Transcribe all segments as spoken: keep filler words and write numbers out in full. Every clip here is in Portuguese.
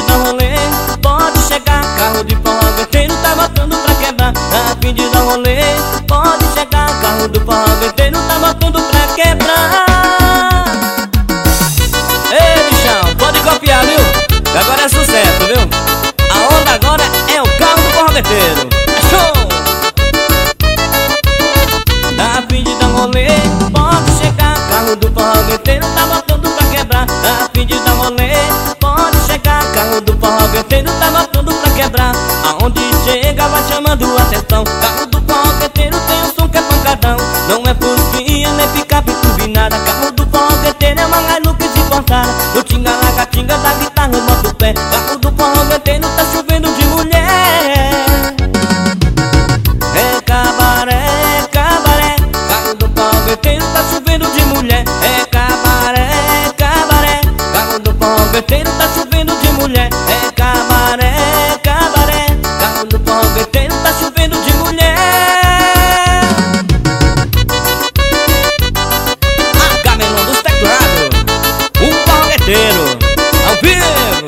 dar rolê, pode chegar. Carro de fogueteiro tá botando pra quebrar. Tá a fim de dar rolê, pode chegar. Carro do fogueteiro tá botando pra quebrar. Ei, bichão, pode copiar, viu? Que agora é sucesso, viu? A onda agora é o carro do fogueteiro. É show! Tá a fim de dar rolê, pode chegar. Carro do fogueteiro tá botando pra quebrar. Tá a fim de dar rolê, pode chegar. Carro do fogueteiro tá botando pra quebrar. Aonde chega vai chamando atenção. Carro do fogueteiro tem um som que é pancadão. Não é fusquinha nem picape turbinada. Carro do fogueteiro é uma Hilux importada. O tinga lagatinga da guitarra bota o pé. Carro do fogueteiro tá chovendo de mulher. É cabaré, cabaré. Carro do fogueteiro tá chovendo de mulher. É cabaré, cabaré. Carro do fogueteiro tá chovendo de mulher. É cabaré, cabaré. Carro do fogueteiro tá chovendo de mulher. A Gamelão dos teclados, o fogueteiro ao vivo.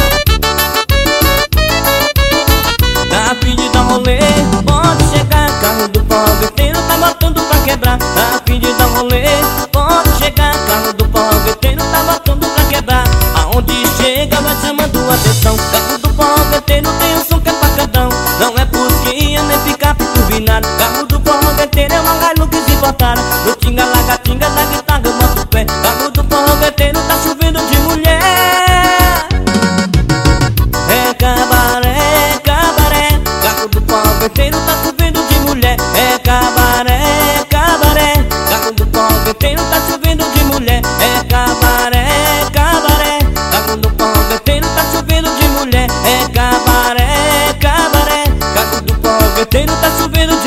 Tá a fim de dar rolê, pode chegar. Carro do fogueteiro tá botando pra quebrar. Tá a fim de dar rolê, pode chegar. Carro do fogueteiro tá botando pra quebrar. Aonde chega vai chamando atenção. Carro do fogueteiro tem um som que é pancadão. Não é fusquinha nem picape turbinada. Carro do fogueteiro é uma Hilux importada. No tinga lagatinga da guitarra bota o pé. Carro do fogueteiro tá chovendo de mulher. É cabaré, cabaré. Carro do fogueteiro tá chovendo de mulher. É cabaré, cabaré. Carro do fogueteiro tá chovendo de mulher. É cabaré, cabaré. Carro do fogueteiro tá chovendo de mulher. É cabaré, cabaré. Carro do fogueteiro tá chovendo de